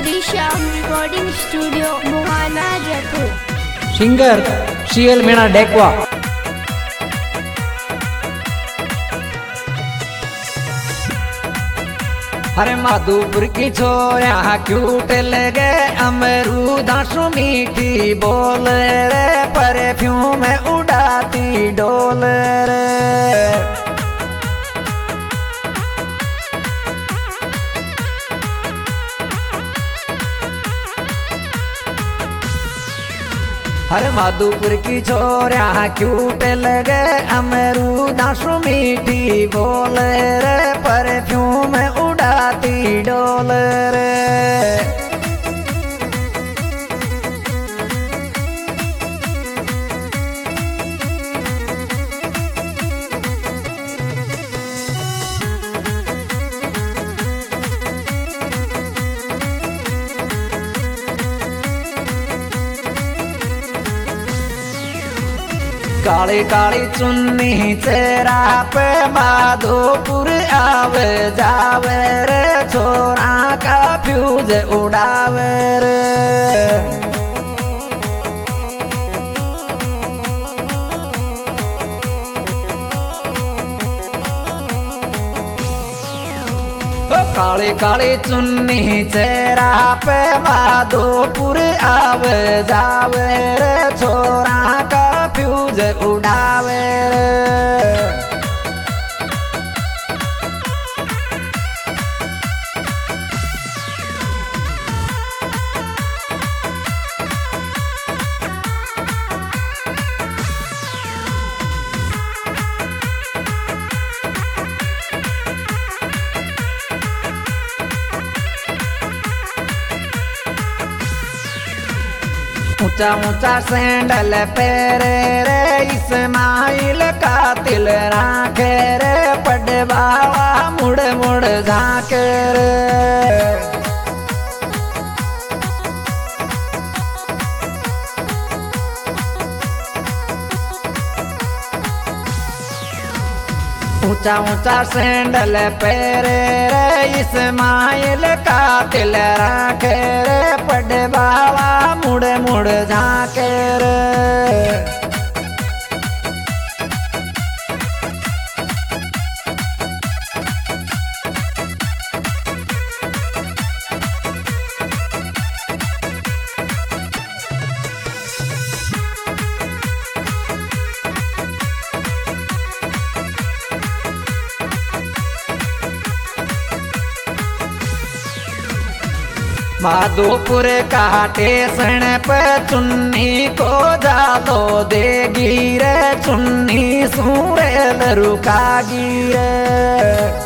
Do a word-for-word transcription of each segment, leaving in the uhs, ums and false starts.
Harishyam recording studio Muhana Jaipur. Singer CL Meena डेकवा। अरे माधोपुर की छोरा क्यूट लगे अमरूदा सु मीठी बोल रे परफ्यूम उड़ाती डोल रे। हर माधोपुर की छोरा क्यूट लगे अमरूदा सु मीठी बोल रे परफ्यूम उड़ाती डोल रे। काली काली चुन्नी चेहरा पे माधोपुर आवे जावे रे छोरा का फ्यूज उड़ावे रे। काली काली चुन्नी चेहरा पे माधोपुर आवे जावे रे छोरा का फ्यूज उड़ावे रे। ऊंचा ऊंचा सैंडल पैरे रे इस्माइल का तिल राखे रे पडवावा मुड़ मुड़ झाके रे। ऊंचा ऊंचा सैंडल पैरे रे इस्माइल का तिल राखे रे पडवावा मुड़ मुड़ झाके रे। माधोपुर का स्टेशन पे चुन्नी को जालो देगी रे चुन्नी सूरेल रुकागी रे।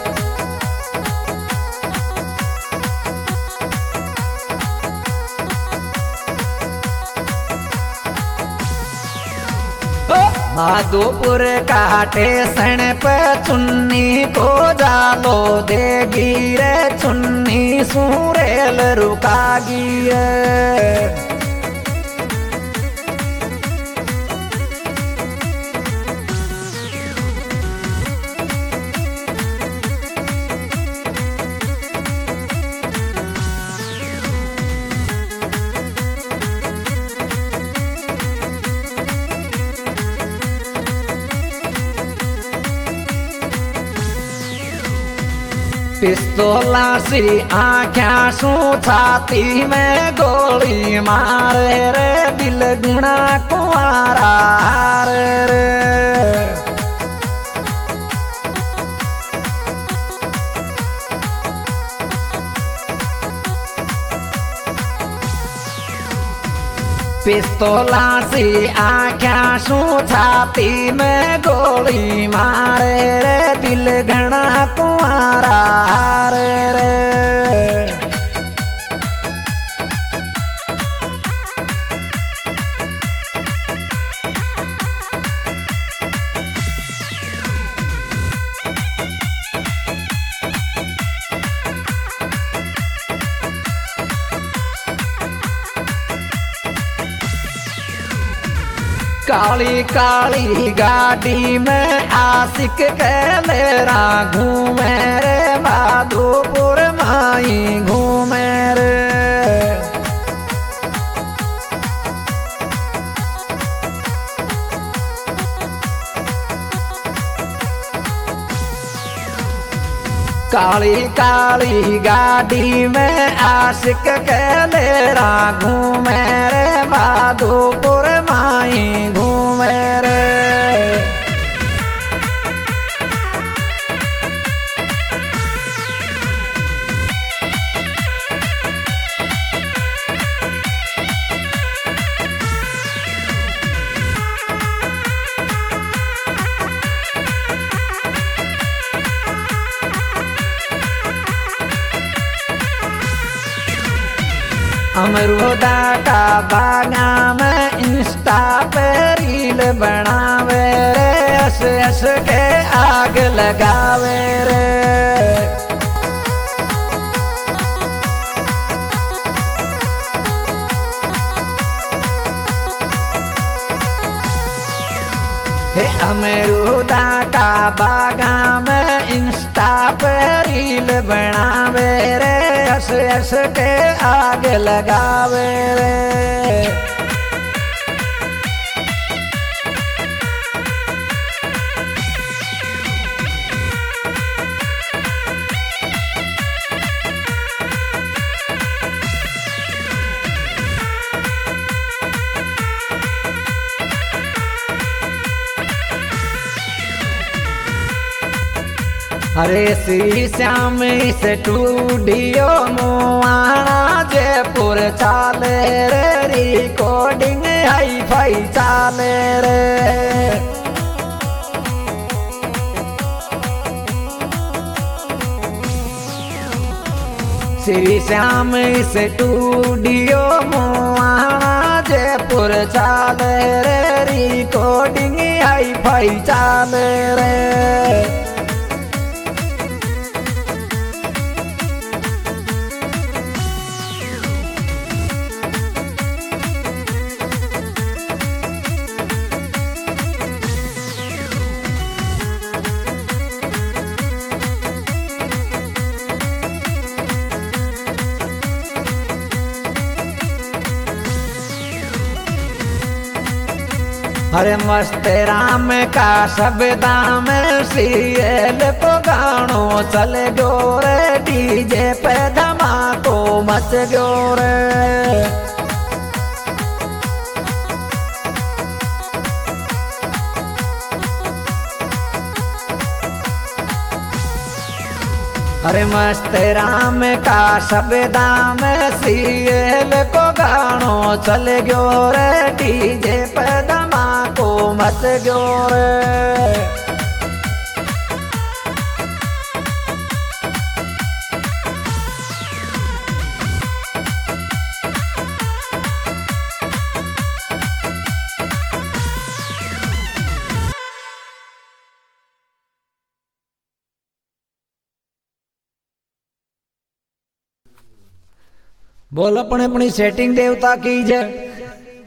माधोपुर का स्टेशन पे चुन्नी को जालो देगी रे चुन्नी सूरेल रुकागी रे। पिस्तौला सी आँख्या सू छाती में गोली मारे रे दिल गुणा कुआरा रे। पिस्तौला सी आँख्या सू छाती में गोली मारे रे दिल घना कुआरा रे रे। काली काली गाड़ी में आशिक के मेरा घूमे रे माधोपुर माई घूमे रे। काली काली गाड़ी में आशिक के लेरा घूमे रे माधोपुर माई घूमे रे। अमरूदा का बागा में इंस्टा पे रील बनावे रे हंस हंस के आग लगावे रे। हे अमरूदा का बागा में इंस्टा पे रील बनावे रे हंस हंस के आग लगावे रे। अरे श्री श्याम स्टूडियो मुआना जयपुर चाले रे रिकॉर्डिंग हाई फाई चाले रे। श्री श्याम स्टूडियो मुआना जयपुर चाले रे रिकॉर्डिंग हाई फाई चाले रे। अरे मस्त राम का शब्दा में सीएल को गानो चल गयो रे डीजे पे धमाको मच गयो रे। अरे मस्त राम का शब्दा में सीएल को गानो चल गयो रे डीजे पे धमाको मच गयो रे। बोल अपने अपनी सेटिंग देवता की जय।